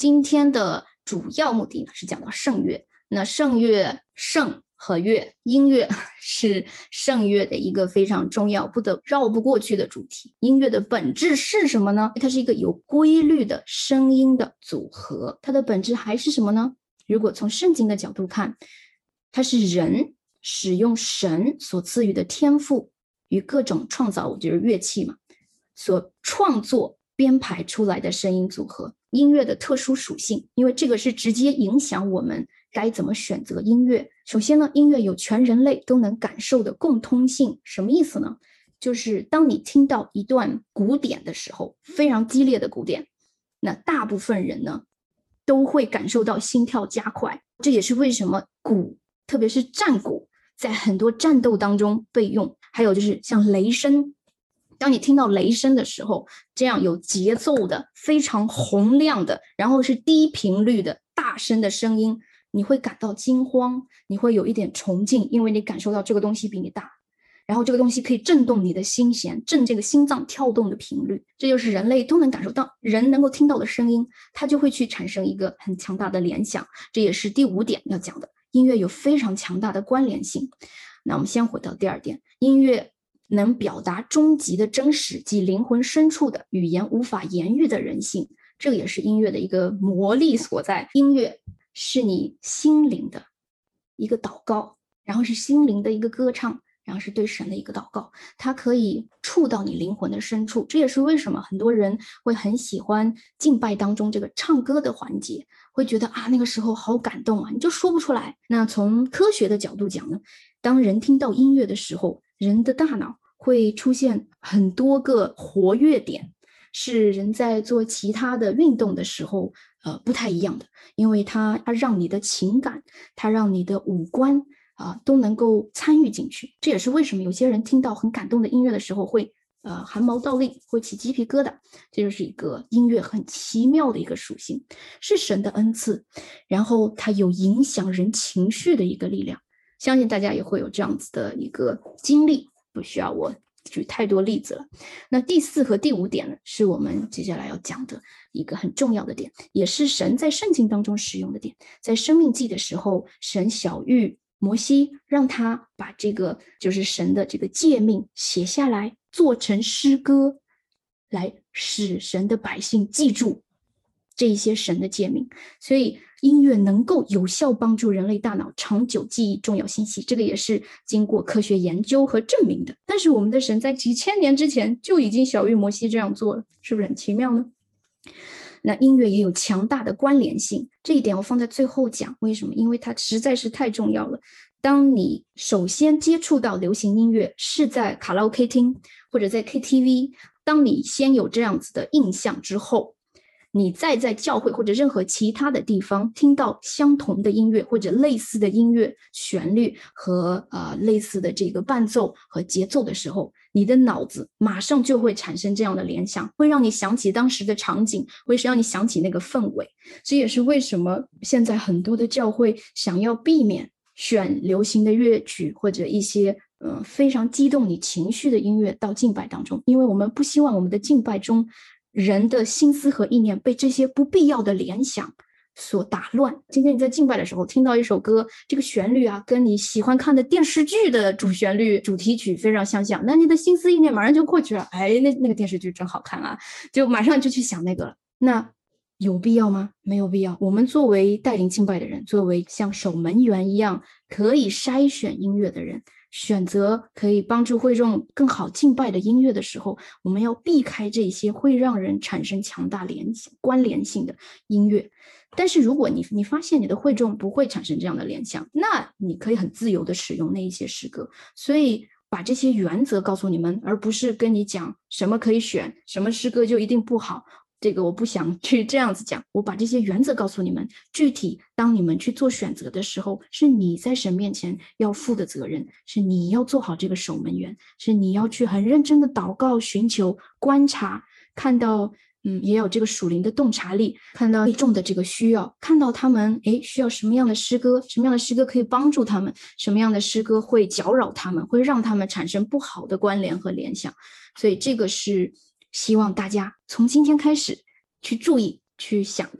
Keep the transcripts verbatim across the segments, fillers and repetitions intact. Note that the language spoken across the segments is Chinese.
今天的主要目的呢是讲到圣乐。那圣乐，圣和乐，音乐是圣乐的一个非常重要不得绕不过去的主题。音乐的本质是什么呢？它是一个有规律的声音的组合。它的本质还是什么呢？如果从圣经的角度看，它是人使用神所赐予的天赋与各种创造物，就是乐器嘛，所创作编排出来的声音组合。音乐的特殊属性，因为这个是直接影响我们该怎么选择音乐。首先呢，音乐有全人类都能感受的共通性。什么意思呢？就是当你听到一段鼓点的时候，非常激烈的鼓点，那大部分人呢都会感受到心跳加快。这也是为什么鼓，特别是战鼓，在很多战斗当中被用。还有就是像雷声，当你听到雷声的时候，这样有节奏的非常洪亮的，然后是低频率的大声的声音，你会感到惊慌，你会有一点崇敬，因为你感受到这个东西比你大，然后这个东西可以震动你的心弦，震这个心脏跳动的频率。这就是人类都能感受到，人能够听到的声音，它就会去产生一个很强大的联想。这也是第五点要讲的，音乐有非常强大的关联性。那我们先回到第二点，音乐能表达终极的真实及灵魂深处的语言无法言喻的人性，这也是音乐的一个魔力所在。音乐是你心灵的一个祷告，然后是心灵的一个歌唱，然后是对神的一个祷告，它可以触到你灵魂的深处。这也是为什么很多人会很喜欢敬拜当中这个唱歌的环节，会觉得啊那个时候好感动啊，你就说不出来。那从科学的角度讲呢，当人听到音乐的时候，人的大脑会出现很多个活跃点，是人在做其他的运动的时候呃，不太一样的。因为它它让你的情感，它让你的五官啊、呃、都能够参与进去。这也是为什么有些人听到很感动的音乐的时候会呃汗毛倒立，会起鸡皮疙瘩。这就是一个音乐很奇妙的一个属性，是神的恩赐，然后它有影响人情绪的一个力量。相信大家也会有这样子的一个经历，不需要我举太多例子了。那第四和第五点呢，是我们接下来要讲的一个很重要的点，也是神在圣经当中使用的点。在申命记的时候，神晓谕摩西，让他把这个就是神的这个诫命写下来，做成诗歌，来使神的百姓记住这一些神的诫命。所以音乐能够有效帮助人类大脑长久记忆重要信息，这个也是经过科学研究和证明的。但是我们的神在几千年之前就已经晓谕摩西这样做了，是不是很奇妙呢？那音乐也有强大的关联性，这一点我放在最后讲。为什么？因为它实在是太重要了。当你首先接触到流行音乐是在卡拉 OK 厅或者在 K T V， 当你先有这样子的印象之后，你再在教会或者任何其他的地方听到相同的音乐或者类似的音乐旋律和、呃、类似的这个伴奏和节奏的时候，你的脑子马上就会产生这样的联想，会让你想起当时的场景，会让你想起那个氛围。这也是为什么现在很多的教会想要避免选流行的乐曲或者一些呃非常激动你情绪的音乐到敬拜当中，因为我们不希望我们的敬拜中人的心思和意念被这些不必要的联想所打乱。今天你在敬拜的时候听到一首歌，这个旋律啊跟你喜欢看的电视剧的主旋律主题曲非常相像，那你的心思意念马上就过去了，哎，那那个电视剧真好看啊，就马上就去想那个了。那有必要吗？没有必要。我们作为带领敬拜的人，作为像守门员一样可以筛选音乐的人，选择可以帮助会众更好敬拜的音乐的时候，我们要避开这些会让人产生强大联系关联性的音乐。但是如果你你发现你的会众不会产生这样的联想，那你可以很自由的使用那一些诗歌。所以把这些原则告诉你们，而不是跟你讲什么可以选，什么诗歌就一定不好。这个我不想去这样子讲，我把这些原则告诉你们，具体当你们去做选择的时候，是你在神面前要负的责任，是你要做好这个守门员，是你要去很认真的祷告、寻求、观察，看到嗯，也有这个属灵的洞察力，看到会众的这个需要，看到他们诶需要什么样的诗歌，什么样的诗歌可以帮助他们，什么样的诗歌会搅扰他们，会让他们产生不好的关联和联想。所以这个是希望大家从今天开始去注意去想的。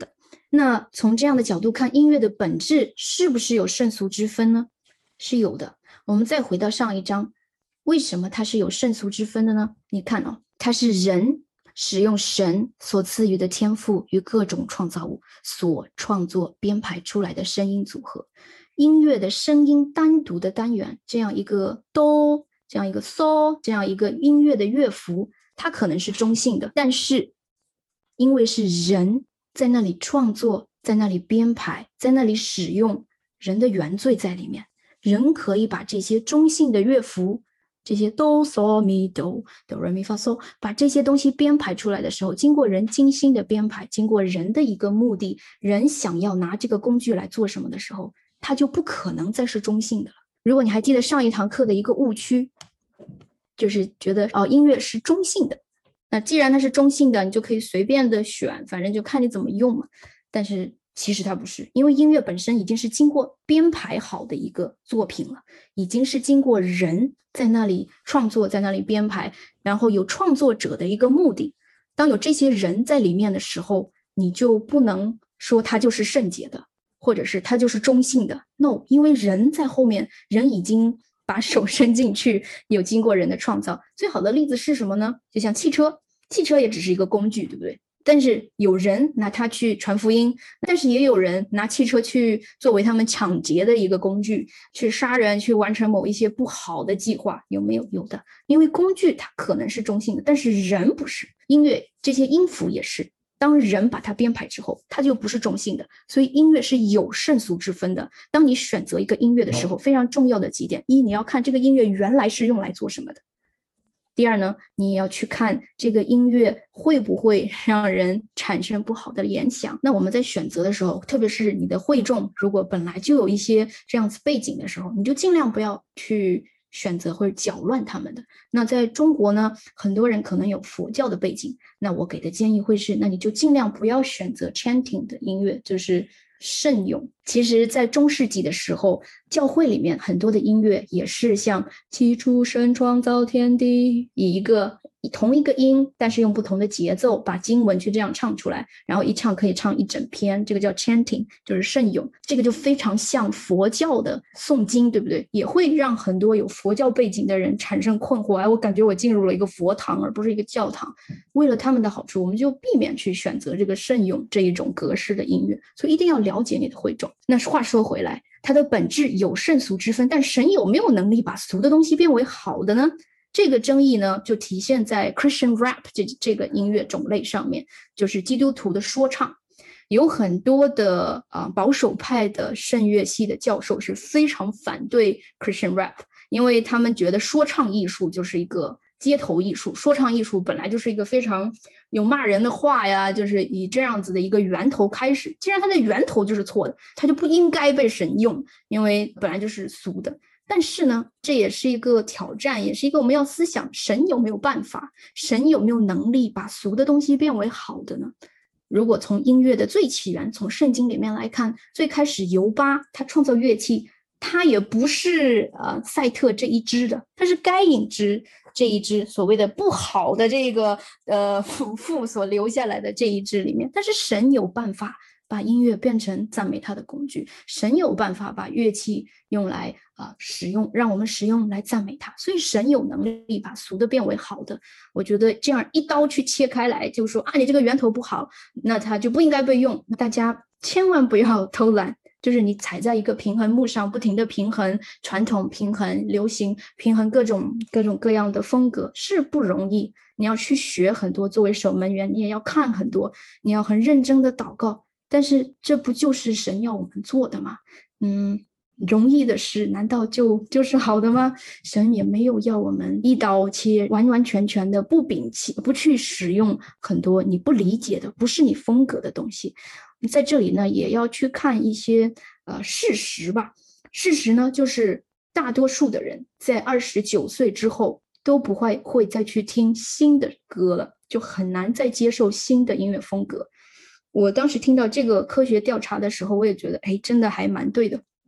那从这样的角度看，音乐的本质是不是有圣俗之分呢？是有的。我们再回到上一章，为什么它是有圣俗之分的呢？你看哦，它是人使用神所赐予的天赋与各种创造物所创作编排出来的声音组合。音乐的声音单独的单元，这样一个哆，这样一个嗦，这样一个音乐的乐符，它可能是中性的，但是因为是人在那里创作，在那里编排，在那里使用，人的原罪在里面，人可以把这些中性的乐符，这些哆嗦咪哆哆来咪发嗦，把这些东西编排出来的时候，经过人精心的编排，经过人的一个目的，人想要拿这个工具来做什么的时候，它就不可能再是中性的了。如果你还记得上一堂课的一个误区，就是觉得哦，音乐是中性的，那既然它是中性的，你就可以随便的选，反正就看你怎么用嘛。但是其实它不是，因为音乐本身已经是经过编排好的一个作品了，已经是经过人在那里创作，在那里编排，然后有创作者的一个目的。当有这些人在里面的时候，你就不能说它就是圣洁的，或者是它就是中性的。 No， 因为人在后面，人已经把手伸进去，有经过人的创造。最好的例子是什么呢？就像汽车，汽车也只是一个工具，对不对？但是有人拿它去传福音，但是也有人拿汽车去作为他们抢劫的一个工具，去杀人，去完成某一些不好的计划。有没有？有的。因为工具它可能是中性的，但是人不是。音乐这些音符也是，当人把它编排之后，它就不是中性的。所以音乐是有圣俗之分的。当你选择一个音乐的时候，非常重要的几点：一，你要看这个音乐原来是用来做什么的；第二呢，你也要去看这个音乐会不会让人产生不好的联想。那我们在选择的时候，特别是你的会众如果本来就有一些这样子背景的时候，你就尽量不要去选择或者搅乱他们的。那在中国呢，很多人可能有佛教的背景，那我给的建议会是，那你就尽量不要选择 chanting 的音乐，就是圣咏。其实在中世纪的时候，教会里面很多的音乐也是像起初神创造天地，以一个以同一个音，但是用不同的节奏把经文去这样唱出来，然后一唱可以唱一整篇，这个叫 chanting， 就是圣咏。这个就非常像佛教的诵经，对不对？也会让很多有佛教背景的人产生困惑，哎，我感觉我进入了一个佛堂而不是一个教堂。为了他们的好处，我们就避免去选择这个圣咏这一种格式的音乐，所以一定要了解你的会众。那话说回来，它的本质有圣俗之分，但神有没有能力把俗的东西变为好的呢？这个争议呢，就体现在 Christian rap 这, 这个音乐种类上面，就是基督徒的说唱。有很多的、呃、保守派的圣乐系的教授是非常反对 Christian rap， 因为他们觉得说唱艺术就是一个街头艺术，说唱艺术本来就是一个非常有骂人的话呀，就是以这样子的一个源头开始，既然它的源头就是错的，它就不应该被神用，因为本来就是俗的。但是呢，这也是一个挑战，也是一个我们要思想，神有没有办法，神有没有能力把俗的东西变为好的呢？如果从音乐的最起源，从圣经里面来看，最开始犹巴他创造乐器，他也不是呃赛特这一支的，他是该隐支这一支所谓的不好的这个呃父父所留下来的这一支里面。但是神有办法把音乐变成赞美他的工具，神有办法把乐器用来呃使用，让我们使用来赞美他，所以神有能力把俗的变为好的。我觉得这样一刀去切开来，就说啊，你这个源头不好，那它就不应该被用。大家千万不要偷懒，就是你踩在一个平衡木上，不停的平衡传统、平衡流行、平衡各种各种各样的风格是不容易。你要去学很多，作为守门员，你也要看很多，你要很认真的祷告。但是这不就是神要我们做的吗？嗯，容易的事难道就就是好的吗？神也没有要我们一刀切，完完全全的不摒弃，不去使用很多你不理解的，不是你风格的东西。在这里呢，也要去看一些呃事实吧。事实呢，就是大多数的人在二十九岁之后都不会会再去听新的歌了，就很难再接受新的音乐风格。我当时听到这个科学调查的时候，我也觉得，哎，真的还蛮对的。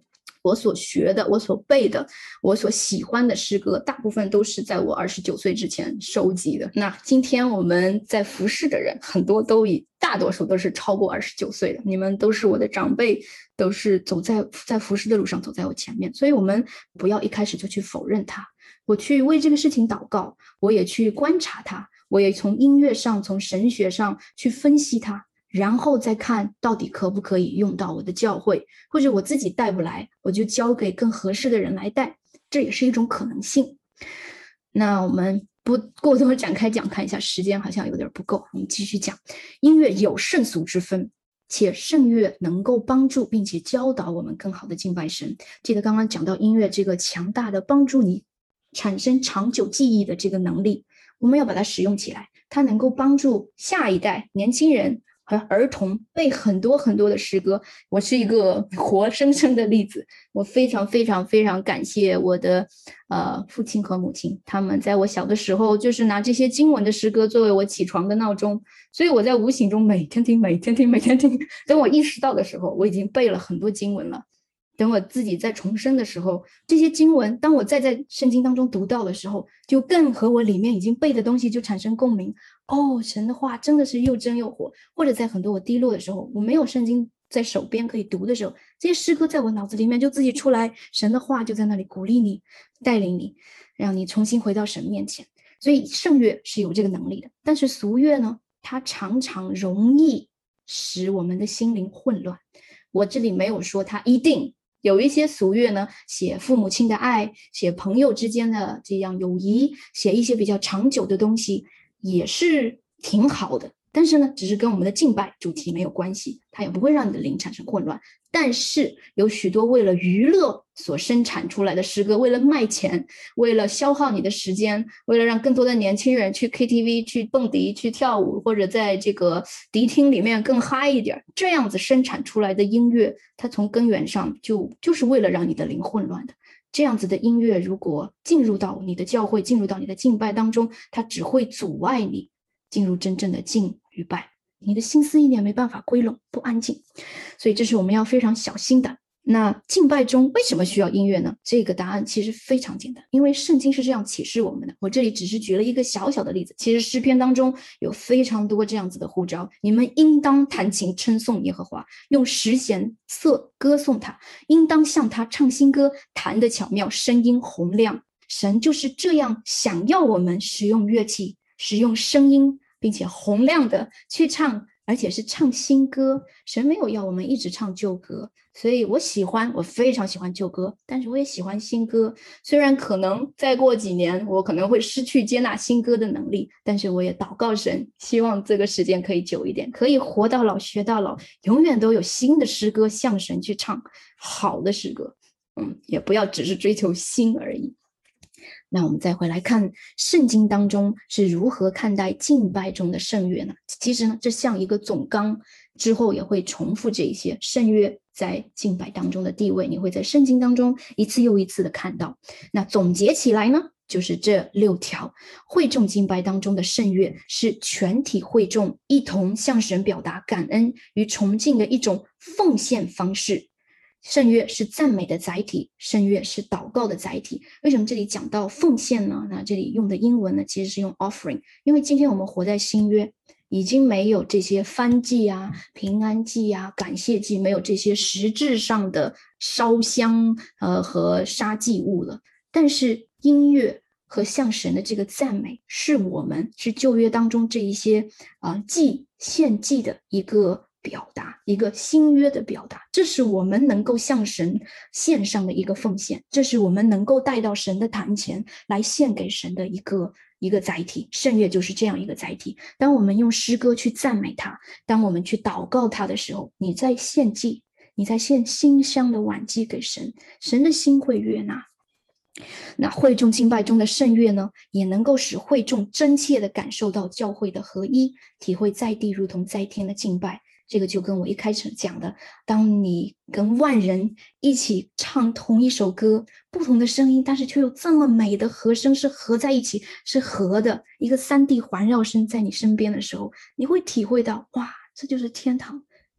我所学的，我所背的，我所喜欢的诗歌，大部分都是在我二十九岁之前收集的。那今天我们在服侍的人，很多都以大多数都是超过二十九岁的，你们都是我的长辈，都是走在在服侍的路上走在我前面，所以我们不要一开始就去否认它。我去为这个事情祷告，我也去观察它，我也从音乐上，从神学上去分析它。然后再看到底可不可以用到我的教会，或者我自己带不来，我就交给更合适的人来带，这也是一种可能性。那我们不过多展开讲，看一下时间好像有点不够，我们继续讲。音乐有圣俗之分，且圣乐能够帮助并且教导我们更好的敬拜神。记得刚刚讲到音乐这个强大的帮助你产生长久记忆的这个能力，我们要把它使用起来，它能够帮助下一代年轻人和儿童背很多很多的诗歌。我是一个活生生的例子，我非常非常非常感谢我的呃父亲和母亲，他们在我小的时候就是拿这些经文的诗歌作为我起床的闹钟，所以我在无形中每天听每天听每天听，等我意识到的时候，我已经背了很多经文了。等我自己在重生的时候，这些经文当我再在圣经当中读到的时候，就更和我里面已经背的东西就产生共鸣。哦，神的话真的是又真又活。或者在很多我低落的时候，我没有圣经在手边可以读的时候，这些诗歌在我脑子里面就自己出来，神的话就在那里鼓励你，带领你，让你重新回到神面前。所以圣乐是有这个能力的，但是俗乐呢，它常常容易使我们的心灵混乱。我这里没有说它一定，有一些俗乐呢，写父母亲的爱，写朋友之间的这样友谊，写一些比较长久的东西，也是挺好的。但是呢，只是跟我们的敬拜主题没有关系，它也不会让你的灵产生混乱。但是有许多为了娱乐所生产出来的诗歌，为了卖钱，为了消耗你的时间，为了让更多的年轻人去 K T V 去蹦迪去跳舞，或者在这个迪厅里面更嗨一点，这样子生产出来的音乐，它从根源上就就是为了让你的灵混乱的。这样子的音乐如果进入到你的教会，进入到你的敬拜当中，它只会阻碍你进入真正的敬与拜，你的心思意念没办法归拢，不安静。所以这是我们要非常小心的。那敬拜中为什么需要音乐呢？这个答案其实非常简单，因为圣经是这样启示我们的。我这里只是举了一个小小的例子，其实诗篇当中有非常多这样子的呼召，你们应当弹琴称颂耶和华，用十弦瑟歌颂他，应当向他唱新歌，弹得巧妙，声音洪亮。神就是这样想要我们使用乐器，使用声音，并且洪亮的去唱，而且是唱新歌。神没有要我们一直唱旧歌，所以我喜欢，我非常喜欢旧歌，但是我也喜欢新歌。虽然可能再过几年我可能会失去接纳新歌的能力，但是我也祷告神，希望这个时间可以久一点，可以活到老学到老，永远都有新的诗歌向神去唱，好的诗歌，嗯，也不要只是追求新而已。那我们再回来看圣经当中是如何看待敬拜中的圣乐呢？其实呢，这像一个总纲，之后也会重复这一些圣乐在敬拜当中的地位，你会在圣经当中一次又一次的看到。那总结起来呢，就是这六条。会众敬拜当中的圣乐是全体会众一同向神表达感恩与崇敬的一种奉献方式。圣乐是赞美的载体，圣乐是祷告的载体。为什么这里讲到奉献呢？那这里用的英文呢，其实是用 offering， 因为今天我们活在新约，已经没有这些燔祭啊、平安祭啊、感谢祭，没有这些实质上的烧香呃和杀祭物了。但是音乐和向神的这个赞美，是我们是旧约当中这一些啊、呃、祭献祭的一个表达，一个新约的表达，这是我们能够向神献上的一个奉献，这是我们能够带到神的坛前来献给神的一个一个载体。圣乐就是这样一个载体。当我们用诗歌去赞美他，当我们去祷告他的时候，你在献祭，你在献馨香的晚祭给神，神的心会悦纳。那会众敬拜中的圣乐呢，也能够使会众真切地感受到教会的合一，体会在地如同在天的敬拜。这个就跟我一开始讲的，当你跟万人一起唱同一首歌，不同的声音，但是却有这么美的和声是合在一起，是合的一个三 D 环绕声在你身边的时候，你会体会到，哇，这就是天堂，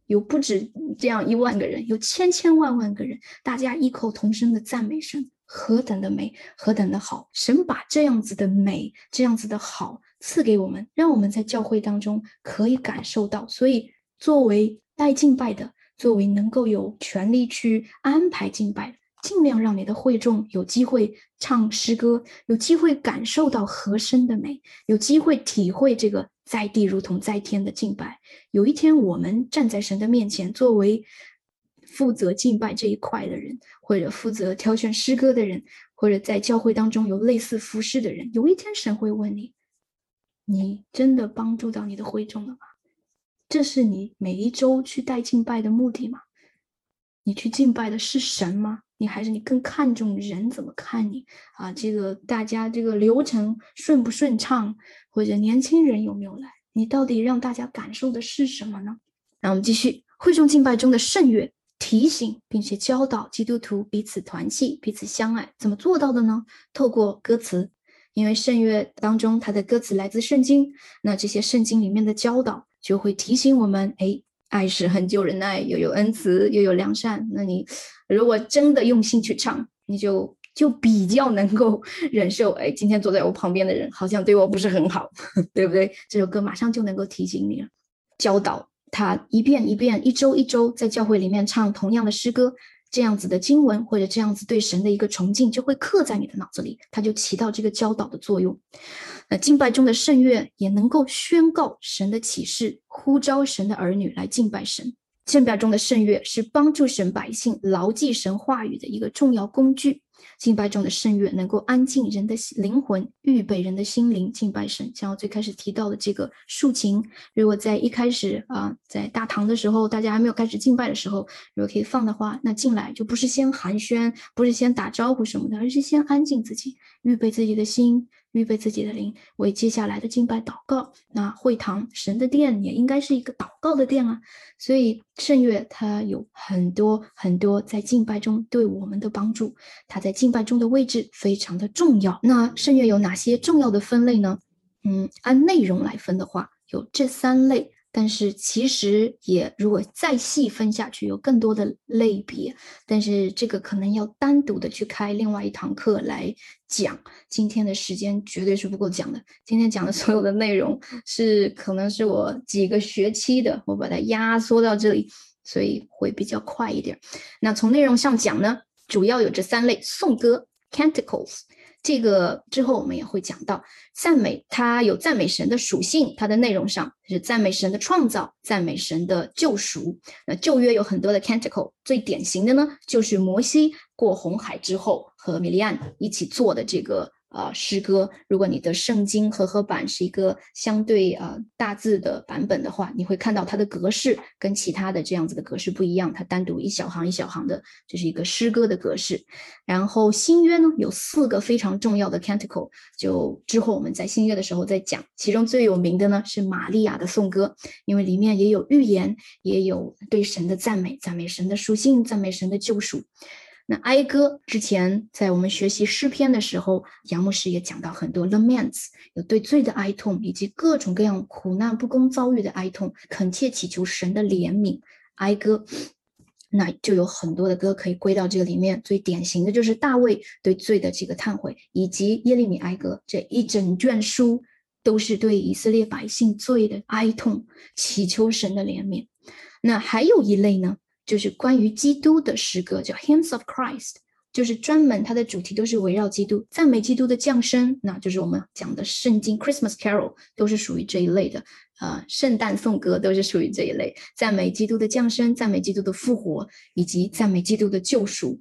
有不止这样一万个人，有千千万万个人，大家异口同声的赞美神，何等的美，何等的好。神把这样子的美，这样子的好赐给我们，让我们在教会当中可以感受到。所以作为带敬拜的，作为能够有权利去安排敬拜的，尽量让你的会众有机会唱诗歌，有机会感受到和声的美，有机会体会这个在地如同在天的敬拜。有一天我们站在神的面前，作为负责敬拜这一块的人，或者负责挑选诗歌的人，或者在教会当中有类似服事的人，有一天神会问你，你真的帮助到你的会众了吗？这是你每一周去带敬拜的目的吗？你去敬拜的是神吗？你还是你更看重人怎么看你啊？这个大家这个流程顺不顺畅，或者年轻人有没有来？你到底让大家感受的是什么呢？那我们继续，会众敬拜中的圣乐，提醒并且教导基督徒彼此团契，彼此相爱。怎么做到的呢？透过歌词，因为圣乐当中它的歌词来自圣经，那这些圣经里面的教导就会提醒我们，哎，爱是恒久忍耐，又有恩慈，又有良善。那你如果真的用心去唱，你就就比较能够忍受，哎，今天坐在我旁边的人好像对我不是很好，对不对？这首歌马上就能够提醒你了。教导他一遍一遍，一周一周在教会里面唱同样的诗歌，这样子的经文或者这样子对神的一个崇敬就会刻在你的脑子里，它就起到这个教导的作用。那敬拜中的圣乐也能够宣告神的启示，呼召神的儿女来敬拜神。敬拜中的圣乐是帮助神百姓牢记神话语的一个重要工具。敬拜中的圣乐能够安静人的灵魂，预备人的心灵敬拜神。像我最开始提到的这个竖琴，如果在一开始啊、呃，在大堂的时候，大家还没有开始敬拜的时候，如果可以放的话，那进来就不是先寒暄，不是先打招呼什么的，而是先安静自己，预备自己的心，预备自己的灵，为接下来的敬拜祷告。那会堂神的殿也应该是一个祷告的殿啊，所以圣乐它有很多很多在敬拜中对我们的帮助，它在敬拜中的位置非常的重要。那圣乐有哪些重要的分类呢？嗯，按内容来分的话，有这三类。但是其实也如果再细分下去，有更多的类别，但是这个可能要单独的去开另外一堂课来讲，今天的时间绝对是不够讲的。今天讲的所有的内容是可能是我几个学期的，我把它压缩到这里，所以会比较快一点。那从内容上讲呢，主要有这三类：颂歌 （canticles）。这个之后我们也会讲到，赞美它有赞美神的属性，它的内容上是赞美神的创造，赞美神的救赎。那旧约有很多的 canticle， 最典型的呢就是摩西过红海之后和米利暗一起做的这个呃诗歌。如果你的圣经和合版是一个相对呃大字的版本的话，你会看到它的格式跟其他的这样子的格式不一样，它单独一小行一小行的，这是一个诗歌的格式。然后新约呢有四个非常重要的 canticle， 就之后我们在新约的时候再讲。其中最有名的呢是玛利亚的颂歌，因为里面也有预言，也有对神的赞美，赞美神的属性，赞美神的救赎。那哀歌之前在我们学习诗篇的时候，杨牧师也讲到很多 laments， 有对罪的哀痛，以及各种各样苦难不公遭遇的哀痛，恳切祈求神的怜悯。哀歌那就有很多的歌可以归到这个里面，最典型的就是大卫对罪的这个忏悔，以及耶利米哀歌，这一整卷书都是对以色列百姓罪的哀痛，祈求神的怜悯。那还有一类呢，就是关于基督的诗歌，叫 Hymns of Christ， 就是专门它的主题都是围绕基督，赞美基督的降生，那就是我们讲的圣经 Christmas Carol 都是属于这一类的，呃，圣诞颂歌都是属于这一类，赞美基督的降生，赞美基督的复活，以及赞美基督的救赎。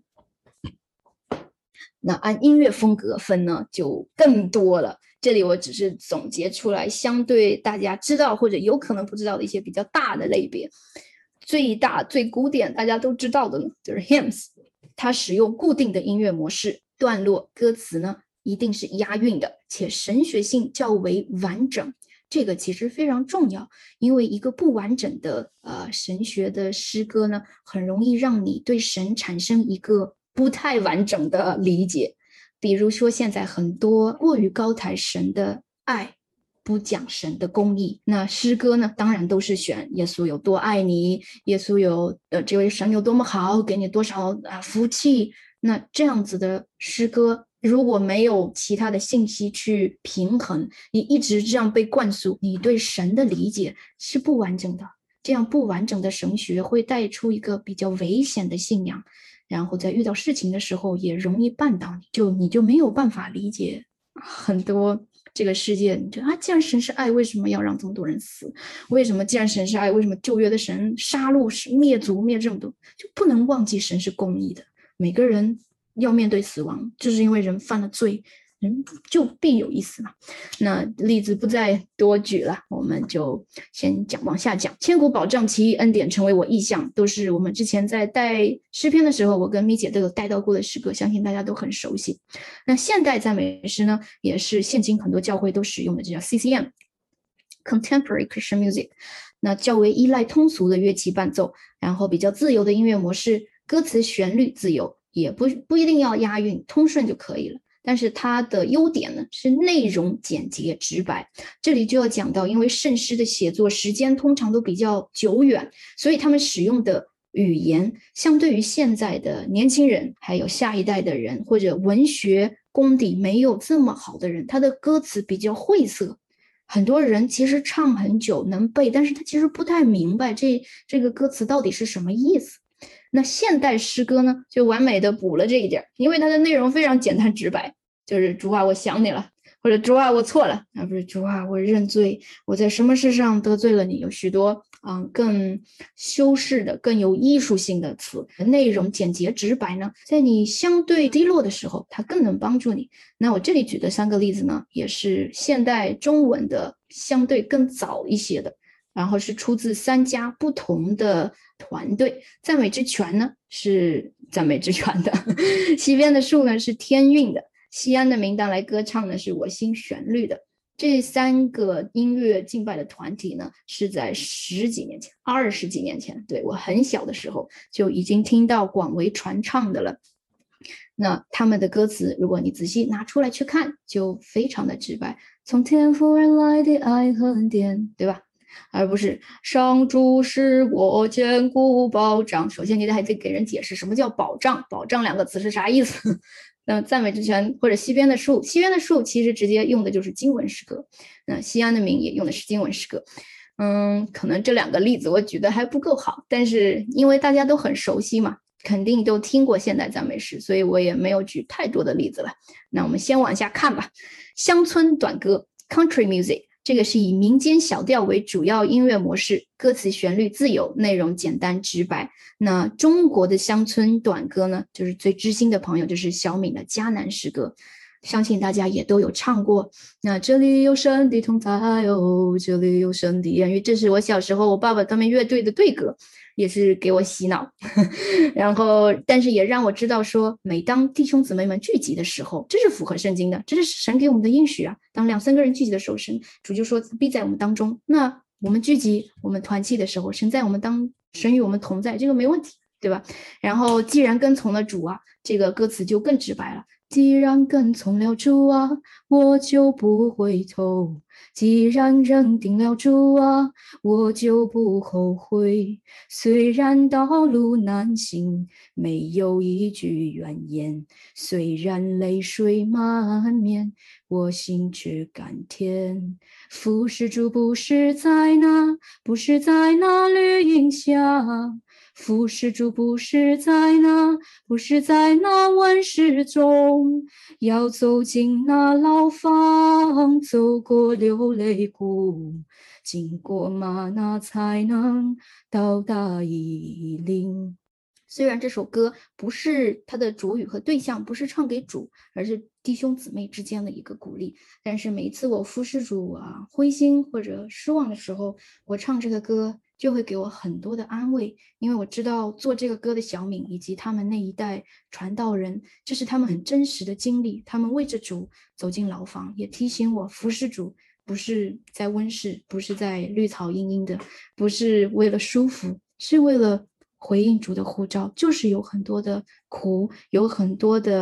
那按音乐风格分呢，就更多了。这里我只是总结出来相对大家知道或者有可能不知道的一些比较大的类别。最大最古典大家都知道的呢，就是 hymns， 它使用固定的音乐模式，段落歌词呢一定是押韵的，且神学性较为完整。这个其实非常重要，因为一个不完整的呃神学的诗歌呢，很容易让你对神产生一个不太完整的理解。比如说现在很多过于高抬神的爱， 不讲神的公义。那诗歌呢，当然都是选耶稣有多爱你，耶稣有呃这位神有多么好，给你多少啊福气。那这样子的诗歌如果没有其他的信息去平衡，你一直这样被灌输，你对神的理解是不完整的。这样不完整的神学会带出一个比较危险的信仰，然后在遇到事情的时候也容易绊倒你，就你就没有办法理解很多这个世界。你觉得啊，既然神是爱，为什么要让这么多人死？为什么既然神是爱，为什么旧约的神杀戮灭族灭这么多？就不能忘记神是公义的，每个人要面对死亡，就是因为人犯了罪，人就必有一死嘛。那例子不再多举了，我们就先讲往下讲。千古保障，奇异恩典，成为我意象，都是我们之前在带诗篇的时候，我跟咪姐都有带到过的诗歌，相信大家都很熟悉。那现代赞美诗呢，也是现今很多教会都使用的，这叫 C C M Contemporary Christian Music。那较为依赖通俗的乐器伴奏，然后比较自由的音乐模式，歌词旋律自由，也不不一定要押韵，通顺就可以了。但是它的优点呢是内容简洁直白。这里就要讲到，因为圣诗的写作时间通常都比较久远，所以他们使用的语言相对于现在的年轻人还有下一代的人，或者文学功底没有这么好的人，他的歌词比较晦涩。很多人其实唱很久能背，但是他其实不太明白这这个歌词到底是什么意思。那现代诗歌呢，就完美的补了这一点，因为它的内容非常简单直白，就是主啊我想你了，或者主啊我错了，啊不是主啊我认罪，我在什么事上得罪了你，有许多嗯更修饰的更有艺术性的词，内容简洁直白呢，在你相对低落的时候它更能帮助你。那我这里举的三个例子呢，也是现代中文的相对更早一些的，然后是出自三家不同的团队。赞美之泉呢是赞美之泉的，西边的树呢是天韵的，西安的名单来歌唱呢是我心旋律的。这三个音乐敬拜的团体呢，是在十几年前二十几年前，对，我很小的时候就已经听到广为传唱的了。那他们的歌词如果你仔细拿出来去看，就非常的直白，从天父而来的爱和恩典，对吧？而不是上主是我坚固保障。首先你还得给人解释什么叫保障，保障两个词是啥意思。那赞美之泉或者西边的树，西边的树其实直接用的就是经文诗歌，那西安的名也用的是经文诗歌。嗯，可能这两个例子我举的还不够好，但是因为大家都很熟悉嘛，肯定都听过现代赞美诗，所以我也没有举太多的例子了。那我们先往下看吧。乡村短歌 Country Music， 这个是以民间小调为主要音乐模式，歌词旋律自由，内容简单直白。那中国的乡村短歌呢，就是最知心的朋友就是小敏的迦南诗歌，相信大家也都有唱过。那这里有神的同在哦，这里有神的言语，这是我小时候我爸爸他们乐队的队歌，也是给我洗脑。然后但是也让我知道说，每当弟兄姊妹们聚集的时候，这是符合圣经的，这是神给我们的应许啊。当两三个人聚集的时候，神主就说必在我们当中。那我们聚集我们团契的时候，神在我们当神与我们同在，这个没问题，对吧？然后既然跟从了主啊，这个歌词就更直白了，既然跟从了主啊，我就不回头，既然认定了主啊，我就不后悔，虽然道路难行，没有一句怨言，虽然泪水满面，我心却甘甜。服侍主不是在那，不是在那绿荫下，服侍主不是在那，不是在那温室中，要走进那牢房，走过流泪谷，经过吗哪才能到达以琳。虽然这首歌不是它的主语和对象不是唱给主，而是弟兄姊妹之间的一个鼓励，但是每一次我服侍主啊灰心或者失望的时候，我唱这个歌就会给我很多的安慰，因为我知道做这个歌的小敏以及他们那一代传道人，这是他们很真实的经历，他们为着主走进牢房，也提醒我服侍主不是在温室，不是在绿草茵茵的，不是为了舒服，是为了回应主的呼召，就是有很多的苦，有很多的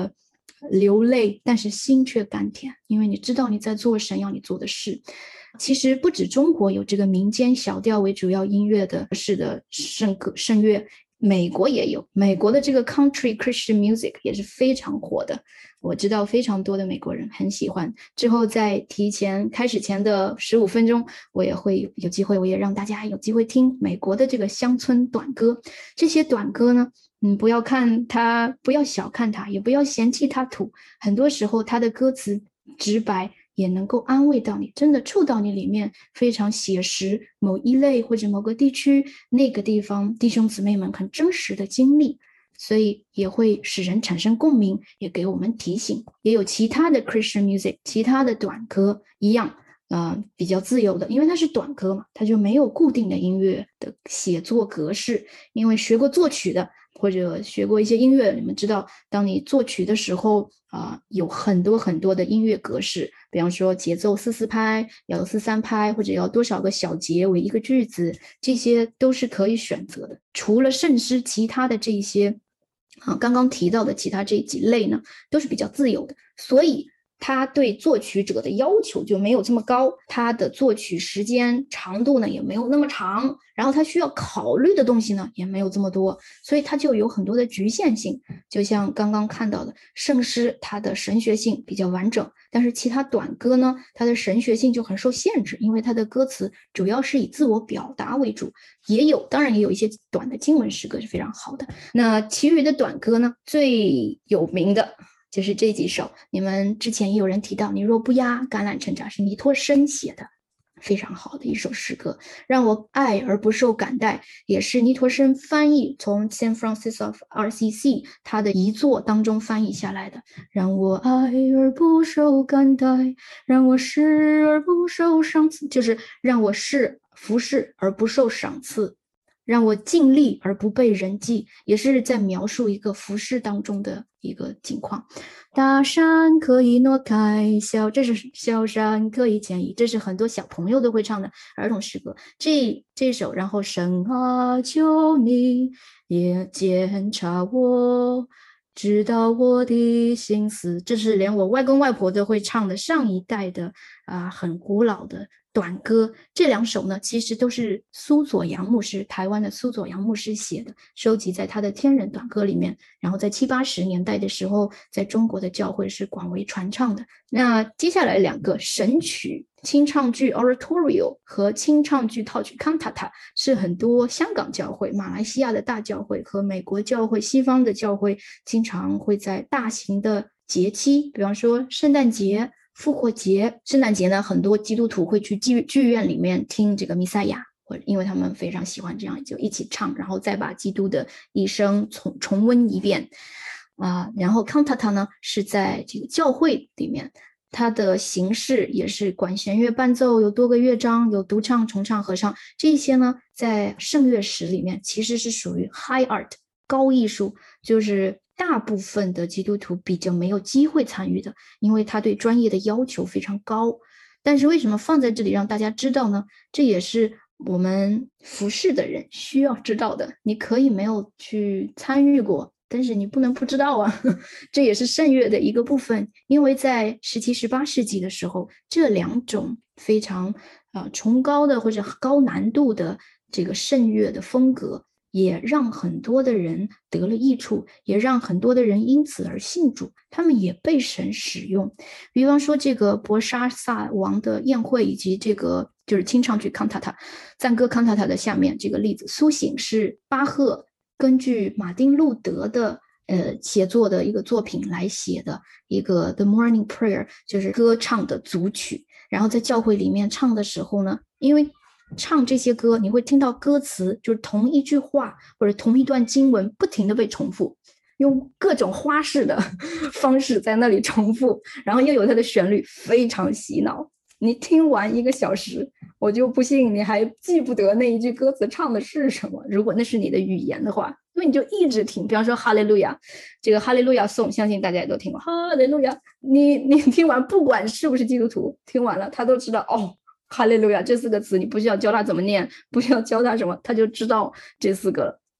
流泪，但是心却甘甜，因为你知道你在做神要你做的事。其实不止中国有这个民间小调为主要音乐的式的圣歌圣乐，美国也有，美国的这个 country Christian music 也是非常火的，我知道非常多的美国人很喜欢。之后在提前开始前的十五分钟，我也会有机会，我也让大家有机会听美国的这个乡村短歌。这些短歌呢，嗯，不要看它，不要小看它，也不要嫌弃它土，很多时候它的歌词直白，也能够安慰到你，真的触到你里面非常写实某一类或者某个地区那个地方弟兄姊妹们很真实的经历，所以也会使人产生共鸣，也给我们提醒。也有其他的 Christian music， 其他的短歌一样呃，比较自由的，因为它是短歌嘛，它就没有固定的音乐的写作格式。因为学过作曲的或者学过一些音乐，你们知道当你作曲的时候啊、呃，有很多很多的音乐格式，比方说节奏四四拍，要四三拍，或者要多少个小节为一个句子，这些都是可以选择的。除了圣诗，其他的这一些啊，刚刚提到的其他这几类呢，都是比较自由的，所以他对作曲者的要求就没有这么高，他的作曲时间长度呢也没有那么长，然后他需要考虑的东西呢也没有这么多，所以他就有很多的局限性。就像刚刚看到的圣诗，它的神学性比较完整，但是其他短歌呢，它的神学性就很受限制，因为它的歌词主要是以自我表达为主，也有当然也有一些短的经文诗歌是非常好的。那其余的短歌呢，最有名的就是这几首，你们之前也有人提到，你若不压橄榄成渣是尼托生写的，非常好的一首诗歌。让我爱而不受感戴也是尼托生翻译从 San Francisco of R C C 他的遗作当中翻译下来的。让我爱而不受感戴，让我侍而不受赏赐，就是让我侍服侍而不受赏赐，让我尽力而不被人记，也是在描述一个服侍当中的一个情况。大山可以挪开，小这是小山可以迁移，这是很多小朋友都会唱的儿童诗歌。这这首，然后神啊，求你也检察我，知道我的心思，这是连我外公外婆都会唱的上一代的啊、呃，很古老的短歌。这两首呢，其实都是苏佐阳牧师，台湾的苏佐阳牧师写的，收集在他的天人短歌里面，然后在七八十年代的时候，在中国的教会是广为传唱的。那接下来两个神曲清唱剧 oratorio 和清唱剧套曲 cantata 是很多香港教会、马来西亚的大教会和美国教会、西方的教会经常会在大型的节期，比方说圣诞节、复活节。圣诞节呢，很多基督徒会去剧剧院里面听这个弥赛亚，因为他们非常喜欢这样，就一起唱，然后再把基督的一生重重温一遍啊、呃。然后 cantata 呢是在这个教会里面，它的形式也是管弦乐伴奏，有多个乐章，有独唱、重唱、合唱，这些呢在圣乐史里面其实是属于 high art 高艺术，就是大部分的基督徒比较没有机会参与的，因为他对专业的要求非常高。但是为什么放在这里让大家知道呢？这也是我们服侍的人需要知道的。你可以没有去参与过，但是你不能不知道啊，这也是圣乐的一个部分。因为在十七、十八世纪的时候，这两种非常呃崇高的或者高难度的这个圣乐的风格，也让很多的人得了益处，也让很多的人因此而信主，他们也被神使用。比方说这个博沙萨王的宴会，以及这个就是清唱剧 cantata 赞歌 cantata 的下面这个例子，苏醒是巴赫根据马丁路德的呃写作的一个作品来写的一个 The Morning Prayer， 就是歌唱的组曲。然后在教会里面唱的时候呢，因为唱这些歌你会听到歌词就是同一句话或者同一段经文不停的被重复，用各种花式的方式在那里重复，然后又有它的旋律，非常洗脑。你听完一个小时，我就不信你还记不得那一句歌词唱的是什么，如果那是你的语言的话，因为你就一直听。比方说哈利路亚，这个哈利路亚颂相信大家也都听过，哈利路亚，你你听完不管是不是基督徒，听完了他都知道哦，哈利路亚这四个词你不需要教他怎么念，不需要教他什么，他就知道这四个了。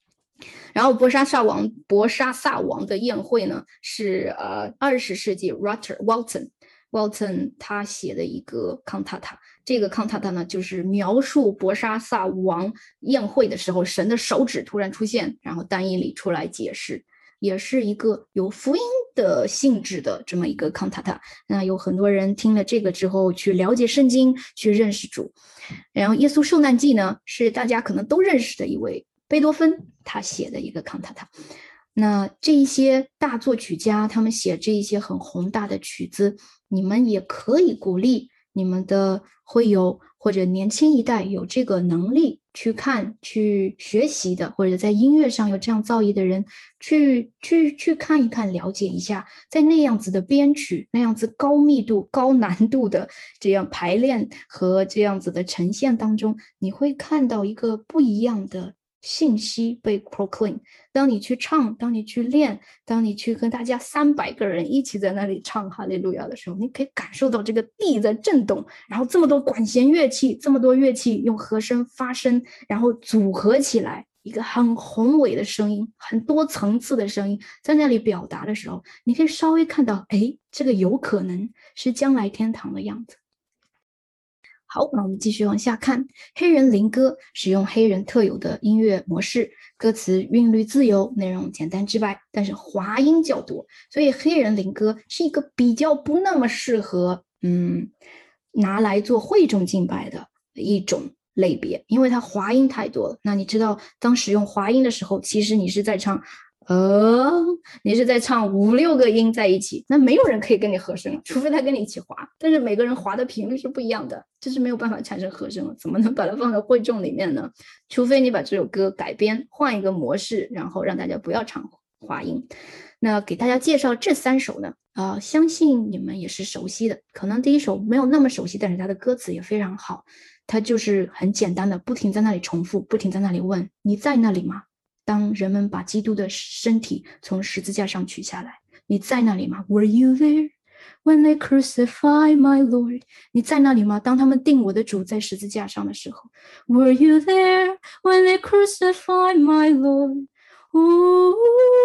然后博沙萨王博沙萨王的宴会呢，是呃二十世纪 Rutter Walton Walton 他写的一个康塔塔。这个康塔塔呢，就是描述博沙萨王宴会的时候，神的手指突然出现，然后但以理出来解释，也是一个有福音的性质的这么一个康塔塔。那有很多人听了这个之后，去了解圣经，去认识主。然后耶稣受难记呢，是大家可能都认识的一位贝多芬他写的一个康塔塔。那这一些大作曲家他们写这一些很宏大的曲子，你们也可以鼓励你们的会友或者年轻一代有这个能力去看去学习的，或者在音乐上有这样造诣的人去去去看一看，了解一下，在那样子的编曲那样子高密度高难度的这样排练和这样子的呈现当中，你会看到一个不一样的信息被 proclaim。 当你去唱，当你去练，当你去跟大家三百个人一起在那里唱哈利路亚的时候，你可以感受到这个地在震动，然后这么多管弦乐器，这么多乐器用和声发声，然后组合起来一个很宏伟的声音，很多层次的声音在那里表达的时候，你可以稍微看到，哎，这个有可能是将来天堂的样子。好，那我们继续往下看。黑人灵歌使用黑人特有的音乐模式，歌词韵律自由，内容简单直白，但是滑音较多，所以黑人灵歌是一个比较不那么适合嗯拿来做会众敬拜的一种类别，因为它滑音太多了。那你知道当使用滑音的时候，其实你是在唱呃，你是在唱五六个音在一起，那没有人可以跟你和声，除非他跟你一起滑，但是每个人滑的频率是不一样的，这是没有办法产生和声了，怎么能把它放在会众里面呢？除非你把这首歌改编，换一个模式，然后让大家不要唱滑音。那给大家介绍这三首呢，呃，相信你们也是熟悉的，可能第一首没有那么熟悉，但是它的歌词也非常好，它就是很简单的，不停在那里重复，不停在那里问，你在那里吗？当人们把基督的身体从十字架上取下来，你在那里吗？ Were you there when they crucified my Lord？ 你在那里吗？当他们钉我的主在十字架上的时候， Were you there when they crucified my Lord？ Ooh,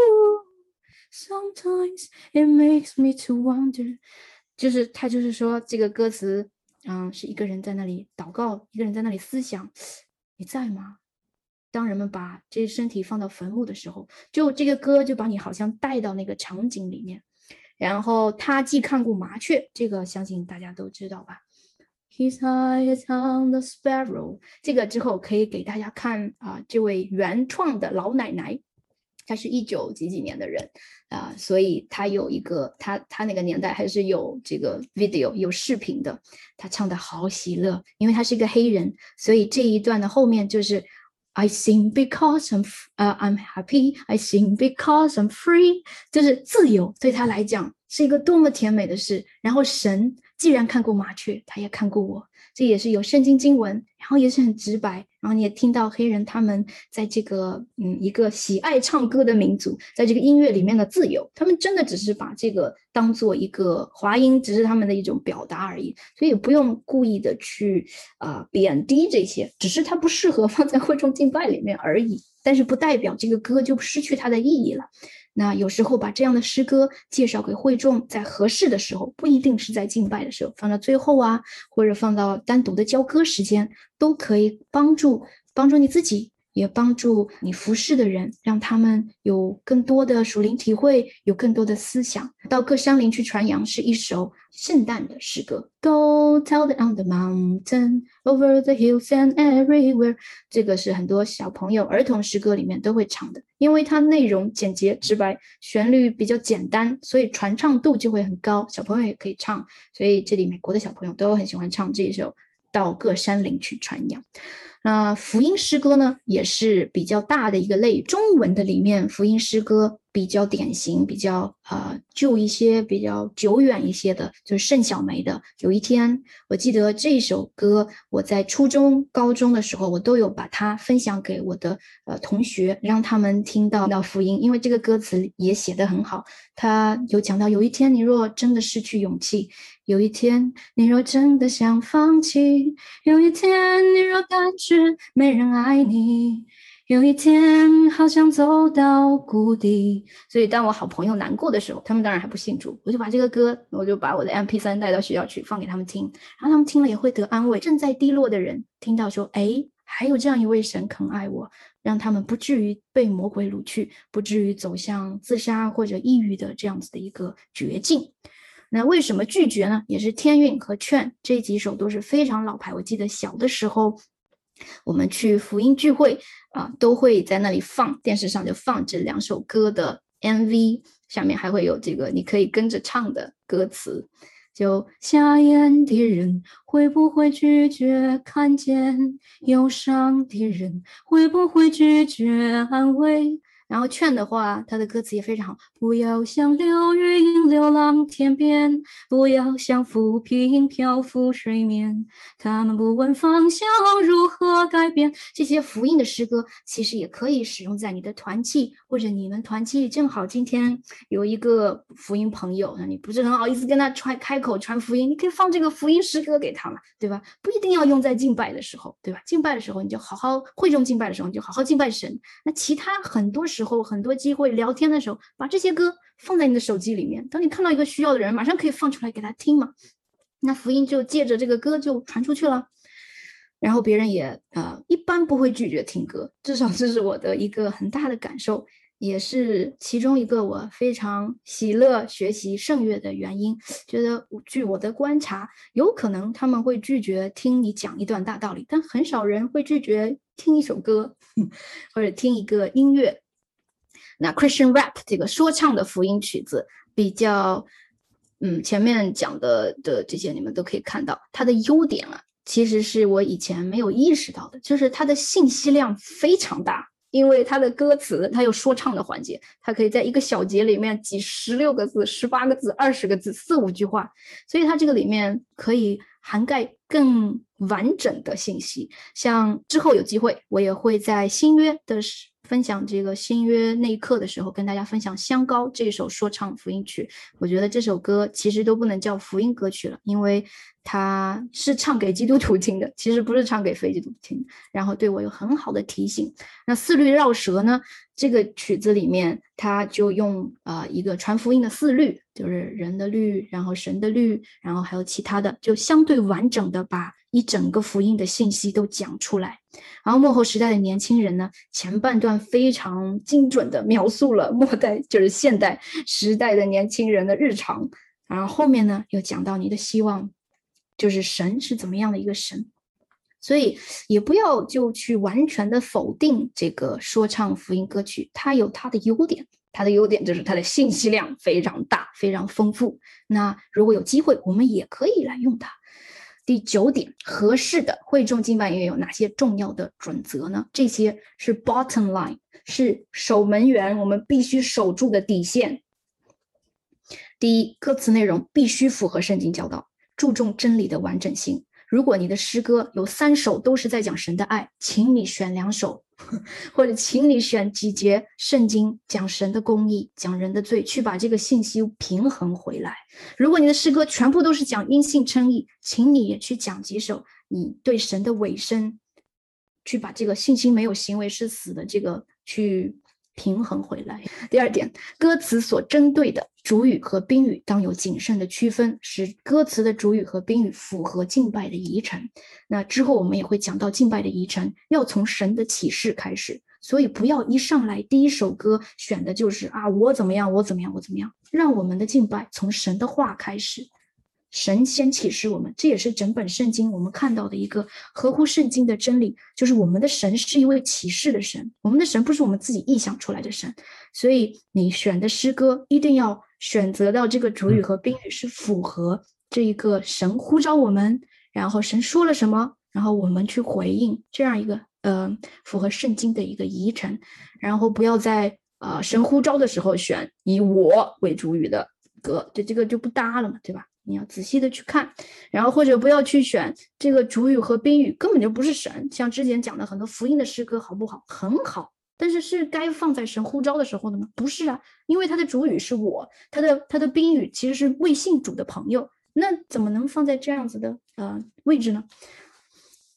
sometimes it makes me to wonder。 就是他就是说这个歌词嗯，是一个人在那里祷告，一个人在那里思想，你在吗？当人们把这些身体放到坟墓的时候，就这个歌就把你好像带到那个场景里面。然后他既看过麻雀，这个相信大家都知道吧。His eyes on the sparrow， 这个之后可以给大家看啊、呃，这位原创的老奶奶，她是一九几几年的人啊、呃，所以她有一个她她那个年代还是有这个 video 有视频的，她唱的好喜乐，因为她是一个黑人，所以这一段的后面就是。I sing because I'm, uh, I'm happy. I sing because I'm free. 就是自由对他来讲是一个多么甜美的事。然后神既然看过麻雀，他也看过我，这也是有圣经经文，然后也是很直白。然后你也听到黑人他们在这个嗯一个喜爱唱歌的民族，在这个音乐里面的自由，他们真的只是把这个当做一个滑音，只是他们的一种表达而已，所以也不用故意的去啊、呃、贬低这些，只是它不适合放在会众敬拜里面而已，但是不代表这个歌就失去它的意义了。那有时候把这样的诗歌介绍给会众，在合适的时候，不一定是在敬拜的时候，放到最后啊，或者放到单独的教歌时间，都可以帮助帮助你自己，也帮助你服侍的人，让他们有更多的属灵体会，有更多的思想。到各山林去传扬是一首圣诞的诗歌 Go tell it on the mountain over the hills and everywhere， 这个是很多小朋友儿童诗歌里面都会唱的，因为它内容简洁直白，旋律比较简单，所以传唱度就会很高，小朋友也可以唱，所以这里美国的小朋友都很喜欢唱这一首到各山林去传扬。那福音诗歌呢，也是比较大的一个类，中文的里面福音诗歌比较典型，比较呃旧一些，比较久远一些的，就是盛小梅的。有一天，我记得这首歌，我在初中、高中的时候，我都有把它分享给我的呃同学，让他们听到到福音，因为这个歌词也写得很好。他有讲到，有一天你若真的失去勇气，有一天你若真的想放弃，有一天你若感觉没人爱你， 有一天好像走到谷底。所以当我好朋友难过的时候，他们当然还不信主，我就把这个歌，我就把我的 M P 三 带到学校去放给他们听，然后他们听了也会得安慰。正在低落的人听到说，哎，还有这样一位神肯爱我，让他们不至于被魔鬼掳去，不至于走向自杀或者抑郁的这样子的一个绝境。那为什么拒绝呢？也是天韵和劝这几首都是非常老牌。我记得小的时候我们去福音聚会啊，都会在那里放，电视上就放这两首歌的 M V， 下面还会有这个你可以跟着唱的歌词，就瞎眼的人会不会拒绝看见，忧伤的人会不会拒绝安慰。然后劝的话，他的歌词也非常好，不要像流云流浪天边，不要像浮萍漂浮水面，他们不问方向如何改变。这些福音的诗歌其实也可以使用在你的团契，或者你们团契正好今天有一个福音朋友，那你不是很好意思跟他传开口传福音，你可以放这个福音诗歌给他嘛，对吧？不一定要用在敬拜的时候，对吧？敬拜的时候你就好好会众敬拜的时候你就好好敬拜神，那其他很多时候很多机会聊天的时候，把这些歌放在你的手机里面，当你看到一个需要的人，马上可以放出来给他听嘛，那福音就借着这个歌就传出去了。然后别人也呃一般不会拒绝听歌，至少这是我的一个很大的感受，也是其中一个我非常喜乐学习圣乐的原因。觉得据我的观察，有可能他们会拒绝听你讲一段大道理，但很少人会拒绝听一首歌或者听一个音乐。那 Christian rap 这个说唱的福音曲子比较嗯，前面讲的的这些你们都可以看到它的优点啊，其实是我以前没有意识到的，就是它的信息量非常大，因为它的歌词它有说唱的环节，它可以在一个小节里面挤十六个字、十八个字、二十个字、四五句话，所以它这个里面可以涵盖更完整的信息。像之后有机会我也会在新约的分享这个新约那一课的时候跟大家分享香膏这首说唱福音曲。我觉得这首歌其实都不能叫福音歌曲了，因为它是唱给基督徒听的，其实不是唱给非基督徒听的，然后对我有很好的提醒。那四律绕舌呢，这个曲子里面它就用呃一个传福音的四律，就是人的律，然后神的律，然后还有其他的，就相对完整的把一整个福音的信息都讲出来。然后末后时代的年轻人呢，前半段非常精准的描述了末代就是现代时代的年轻人的日常，然后后面呢又讲到你的希望就是神是怎么样的一个神。所以也不要就去完全的否定这个说唱福音歌曲，它有它的优点，它的优点就是它的信息量非常大，非常丰富。那如果有机会我们也可以来用它。第九点，合适的会众敬拜音乐有哪些重要的准则呢？这些是 bottom line， 是守门员我们必须守住的底线。第一，歌词内容必须符合圣经教导，注重真理的完整性。如果你的诗歌有三首都是在讲神的爱，请你选两首，或者请你选几节圣经讲神的公义，讲人的罪，去把这个信息平衡回来。如果你的诗歌全部都是讲因信称义，请你也去讲几首你对神的委身，去把这个信心没有行为是死的这个去平衡回来。第二点，歌词所针对的主语和宾语当有谨慎的区分，使歌词的主语和宾语符合敬拜的仪程。那之后我们也会讲到敬拜的仪程要从神的启示开始，所以不要一上来第一首歌选的就是啊我怎么样我怎么样我怎么样，让我们的敬拜从神的话开始，神先启示我们，这也是整本圣经我们看到的一个合乎圣经的真理，就是我们的神是一位启示的神，我们的神不是我们自己臆想出来的神。所以你选的诗歌一定要选择到这个主语和宾语是符合这一个神呼召我们，然后神说了什么，然后我们去回应，这样一个呃符合圣经的一个仪程。然后不要在呃神呼召的时候选以我为主语的歌，这这个就不搭了嘛，对吧？你要仔细的去看，然后或者不要去选这个主语和宾语根本就不是神，像之前讲的很多福音的诗歌好不好？很好，但是是该放在神呼召的时候的吗？不是啊，因为它的主语是我，它的它的宾语其实是未信主的朋友，那怎么能放在这样子的呃位置呢？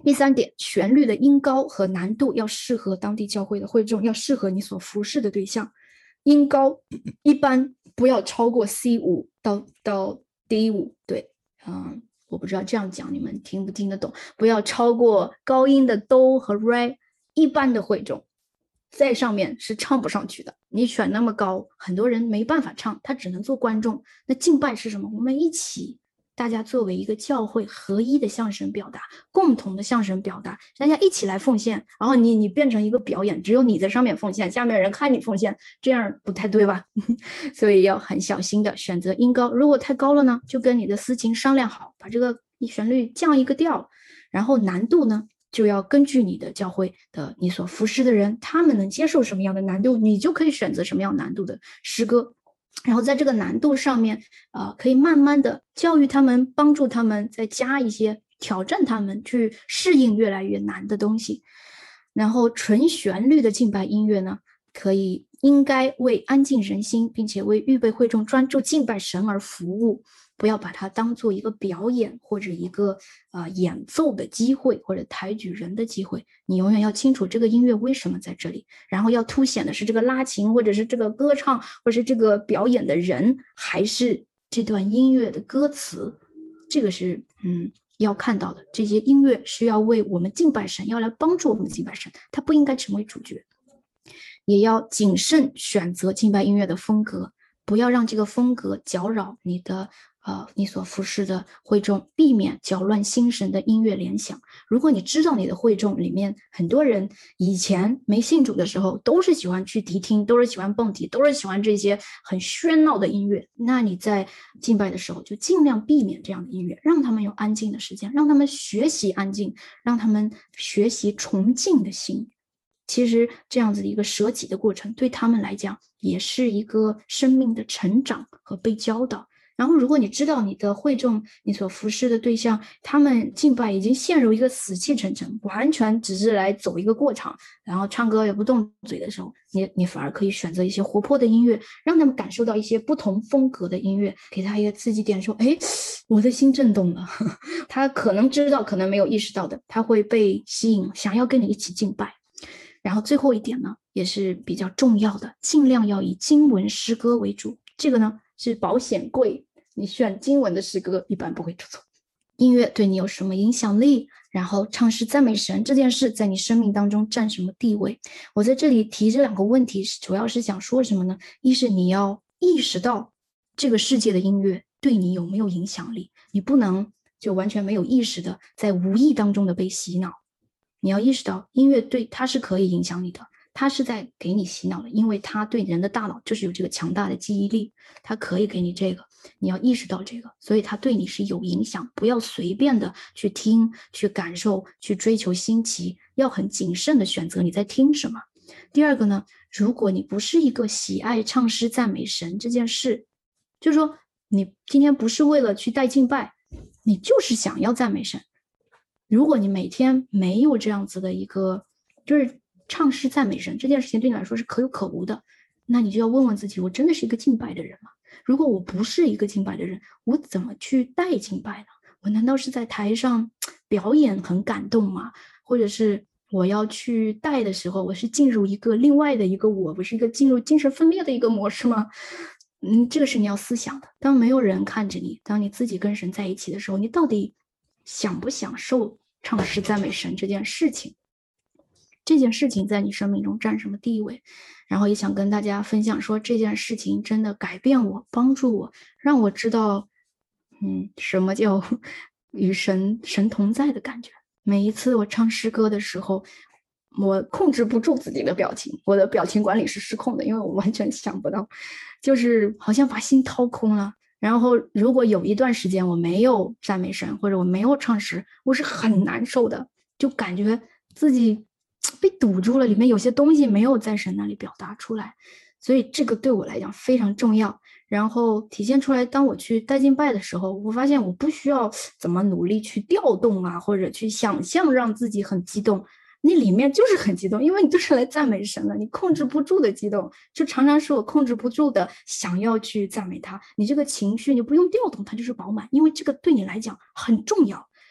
第三点，旋律的音高和难度要适合当地教会的会众，要适合你所服侍的对象。音高一般不要超过 C 五 到到 D 五，对，嗯，我不知道这样讲你们听不听得懂，不要超过高音的哆和 re， 一般的会众在上面是唱不上去的。你选那么高，很多人没办法唱，他只能做观众。那敬拜是什么？我们一起，大家作为一个教会合一的向神表达，共同的向神表达，大家一起来奉献，然后你你变成一个表演，只有你在上面奉献，下面人看你奉献，这样不太对吧？所以要很小心的选择音高，如果太高了呢，就跟你的司琴商量好，把这个旋律降一个调，然后难度呢，就要根据你的教会的你所服侍的人，他们能接受什么样的难度，你就可以选择什么样难度的诗歌。然后在这个难度上面，呃，可以慢慢的教育他们，帮助他们，再加一些挑战他们去适应越来越难的东西。然后纯旋律的敬拜音乐呢，可以应该为安静人心，并且为预备会众专注敬拜神而服务。不要把它当做一个表演或者一个呃演奏的机会，或者抬举人的机会。你永远要清楚这个音乐为什么在这里，然后要凸显的是这个拉琴，或者是这个歌唱，或者是这个表演的人，还是这段音乐的歌词。这个是嗯要看到的。这些音乐是要为我们敬拜神，要来帮助我们敬拜神，它不应该成为主角。也要谨慎选择敬拜音乐的风格，不要让这个风格搅扰你的呃，你所服侍的会众，避免搅乱心神的音乐联想。如果你知道你的会众里面很多人以前没信主的时候都是喜欢去迪厅，都是喜欢蹦迪，都是喜欢这些很喧闹的音乐，那你在敬拜的时候就尽量避免这样的音乐，让他们有安静的时间，让他们学习安静，让他们学习崇敬的心。其实这样子的一个舍己的过程，对他们来讲也是一个生命的成长和被教导。然后如果你知道你的会众，你所服侍的对象，他们敬拜已经陷入一个死气沉沉，完全只是来走一个过场，然后唱歌也不动嘴的时候，你你反而可以选择一些活泼的音乐，让他们感受到一些不同风格的音乐，给他一个刺激点，说哎，我的心震动了。他可能知道，可能没有意识到的，他会被吸引，想要跟你一起敬拜。然后最后一点呢，也是比较重要的，尽量要以经文诗歌为主。这个呢是保险柜，你选经文的诗歌一般不会出错。音乐对你有什么影响力？然后唱诗赞美神这件事在你生命当中占什么地位？我在这里提这两个问题，主要是想说什么呢？一是你要意识到这个世界的音乐对你有没有影响力，你不能就完全没有意识的在无意当中的被洗脑。你要意识到音乐对它是可以影响你的，它是在给你洗脑的，因为它对人的大脑就是有这个强大的记忆力，它可以给你这个，你要意识到这个，所以它对你是有影响，不要随便的去听、去感受、去追求新奇，要很谨慎的选择你在听什么。第二个呢，如果你不是一个喜爱唱诗赞美神这件事，就是说你今天不是为了去带敬拜，你就是想要赞美神。如果你每天没有这样子的一个就是唱诗赞美神这件事情对你来说是可有可无的，那你就要问问自己，我真的是一个敬拜的人吗？如果我不是一个敬拜的人，我怎么去带敬拜呢？我难道是在台上表演很感动吗？或者是我要去带的时候，我是进入一个另外的一个我，我是一个进入精神分裂的一个模式吗？嗯，这个是你要思想的。当没有人看着你，当你自己跟神在一起的时候，你到底享不享受唱诗赞美神这件事情？这件事情在你生命中占什么地位？然后也想跟大家分享说，这件事情真的改变我，帮助我，让我知道嗯，什么叫与神神同在的感觉。每一次我唱诗歌的时候，我控制不住自己的表情，我的表情管理是失控的，因为我完全想不到，就是好像把心掏空了。然后如果有一段时间我没有赞美神，或者我没有唱诗，我是很难受的，就感觉自己被堵住了，里面有些东西没有在神那里表达出来，所以这个对我来讲非常重要。然后体现出来，当我去带敬拜的时候，我发现我不需要怎么努力去调动啊，或者去想象让自己很激动，你里面就是很激动，因为你就是来赞美神的，你控制不住的激动，就常常是我控制不住的想要去赞美他。你这个情绪你不用调动，它就是饱满，因为这个对你来讲很重要。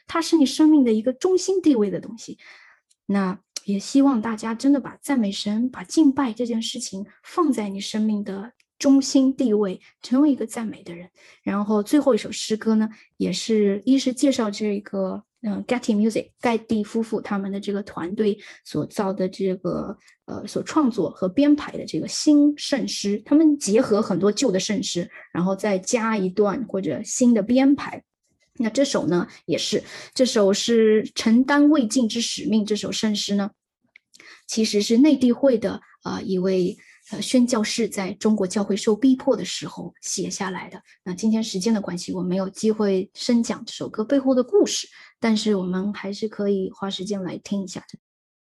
它是你生命的一个中心地位的东西。那也希望大家真的把赞美神、把敬拜这件事情放在你生命的中心地位，成为一个赞美的人。然后最后一首诗歌呢，也是一是介绍这个嗯、呃、Getty Music 盖蒂夫妇他们的这个团队所造的这个呃所创作和编排的这个新圣诗，他们结合很多旧的圣诗，然后再加一段或者新的编排。那这首呢，也是这首是承担未尽之使命，这首圣诗呢，其实是内地会的啊、呃、一位呃宣教士在中国教会受逼迫的时候写下来的。那今天时间的关系，我没有机会深讲这首歌背后的故事，但是我们还是可以花时间来听一下。